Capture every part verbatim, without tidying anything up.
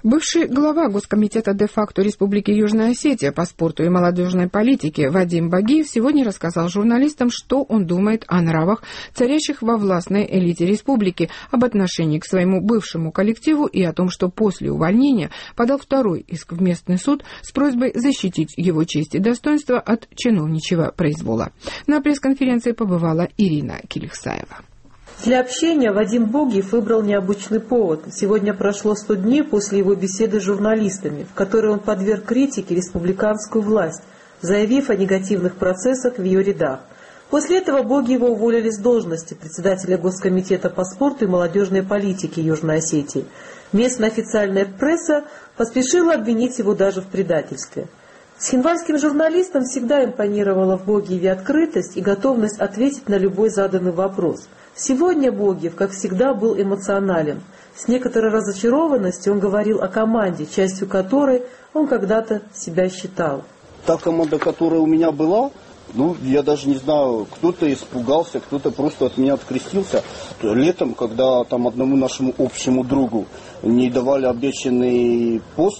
Бывший глава Госкомитета де-факто Республики Южная Осетия по спорту и молодежной политике Вадим Багиев сегодня рассказал журналистам, что он думает о нравах, царящих во властной элите республики, об отношении к своему бывшему коллективу и о том, что после увольнения подал второй иск в местный суд с просьбой защитить его честь и достоинство от чиновничьего произвола. На пресс-конференции побывала Ирина Килихсаева. Для общения Вадим Багиев выбрал необычный повод. Сегодня прошло сто дней после его беседы с журналистами, в которой он подверг критике республиканскую власть, заявив о негативных процессах в ее рядах. После этого Багиева уволили с должности председателя Госкомитета по спорту и молодежной политике Южной Осетии. Местная официальная пресса поспешила обвинить его даже в предательстве. Схинвальским журналистам всегда импонировала в Багиеве открытость и готовность ответить на любой заданный вопрос. Сегодня Багиев, как всегда, был эмоционален. С некоторой разочарованностью он говорил о команде, частью которой он когда-то себя считал. Та команда, которая у меня была, ну, я даже не знаю, кто-то испугался, кто-то просто от меня открестился. Летом, когда там одному нашему общему другу не давали обещанный пост,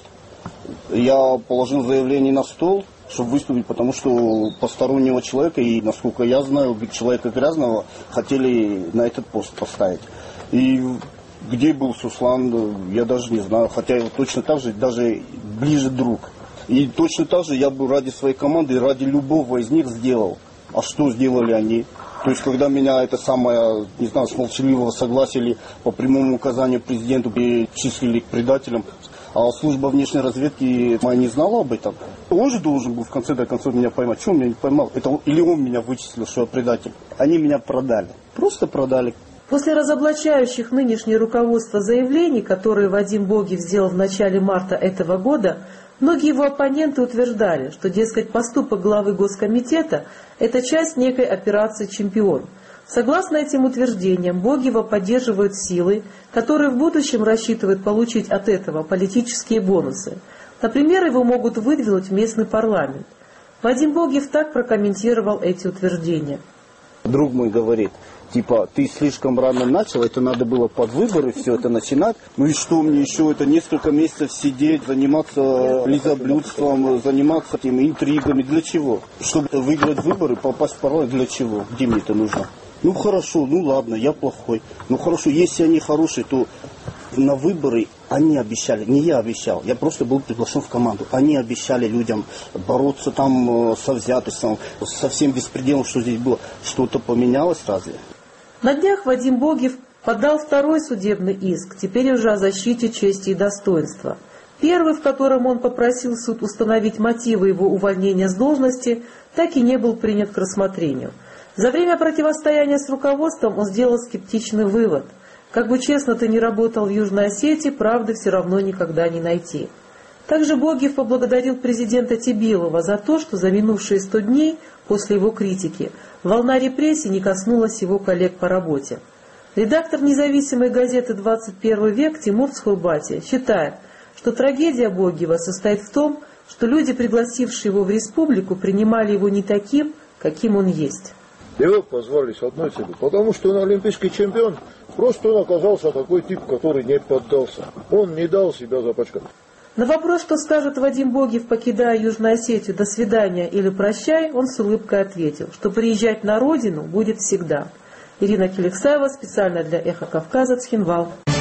я положил заявление на стол, чтобы выступить, потому что постороннего человека, и, насколько я знаю, человека грязного хотели на этот пост поставить. И где был Суслан, я даже не знаю, хотя его точно так же, даже ближе друг. И точно так же я бы ради своей команды, ради любого из них сделал. А что сделали они? То есть, когда меня это самое, не знаю, с молчаливого согласия или по прямому указанию президенту причислили к предателям, а служба внешней разведки моя не знала об этом. Он же должен был в конце до концов меня поймать. Чего он меня не поймал? Это он, или он меня вычислил, что я предатель? Они меня продали. Просто продали. После разоблачающих нынешнее руководство заявлений, которые Вадим Багиев сделал в начале марта этого года, многие его оппоненты утверждали, что, дескать, поступок главы Госкомитета – это часть некой операции «Чемпион». Согласно этим утверждениям, Багиева поддерживают силы, которые в будущем рассчитывают получить от этого политические бонусы. Например, его могут выдвинуть в местный парламент. Вадим Багиев так прокомментировал эти утверждения. Друг мой говорит, типа, ты слишком рано начал, это надо было под выборы все это начинать. Ну и что мне еще, это несколько месяцев сидеть, заниматься лизоблюдством, заниматься этими интригами. Для чего? Чтобы выиграть выборы, попасть в парламент, для чего? Где мне это нужно? Ну хорошо, ну ладно, я плохой. Ну хорошо, если они хорошие, то на выборы они обещали, не я обещал, я просто был приглашен в команду. Они обещали людям бороться там со взятостью, со всем беспределом, что здесь было. Что-то поменялось разве? На днях Вадим Багиев подал второй судебный иск, теперь уже о защите чести и достоинства. Первый, в котором он попросил суд установить мотивы его увольнения с должности, так и не был принят к рассмотрению. За время противостояния с руководством он сделал скептичный вывод. Как бы честно ты ни работал в Южной Осетии, правды все равно никогда не найти. Также Багиев поблагодарил президента Тибилова за то, что за минувшие сто дней после его критики волна репрессий не коснулась его коллег по работе. Редактор независимой газеты «двадцать первый век» Тимур Цхурбати считает, что трагедия Багиева состоит в том, что люди, пригласившие его в республику, принимали его не таким, каким он есть. Его позвали с одной целью, потому что он олимпийский чемпион, просто он оказался такой тип, который не поддался. Он не дал себя запачкать. На вопрос, что скажет Вадим Багиев, покидая Южную Осетию, «до свидания» или «прощай», он с улыбкой ответил, что приезжать на родину будет всегда. Ирина Килихсаева, специально для «Эхо Кавказа», Цхинвал.